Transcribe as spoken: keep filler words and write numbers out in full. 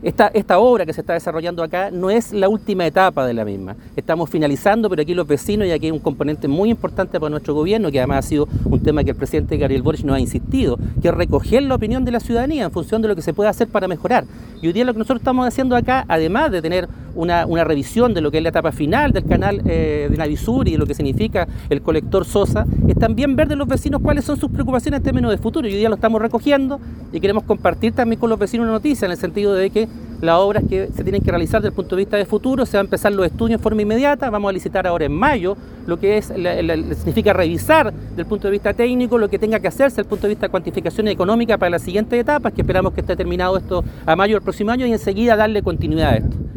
Esta, esta obra que se está desarrollando acá no es la última etapa de la misma. Estamos finalizando, pero aquí los vecinos, y aquí hay un componente muy importante para nuestro gobierno, que además ha sido un tema que el presidente Gabriel Boric nos ha insistido, que es recoger la opinión de la ciudadanía en función de lo que se puede hacer para mejorar. Y hoy día lo que nosotros estamos haciendo acá, además de tener una, una revisión de lo que es la etapa final del canal eh, de Navisur y de lo que significa el colector Sosa, es también ver de los vecinos cuáles son sus preocupaciones en términos de futuro. Y hoy día lo estamos recogiendo y queremos compartir también con los vecinos una noticia, en el sentido de que las obras que se tienen que realizar desde el punto de vista de futuro, se van a empezar los estudios en forma inmediata, vamos a licitar ahora en mayo, lo que es la, la, significa revisar desde el punto de vista técnico lo que tenga que hacerse desde el punto de vista de cuantificación económica para las siguientes etapas, que esperamos que esté terminado esto a mayo del próximo año, y enseguida darle continuidad a esto.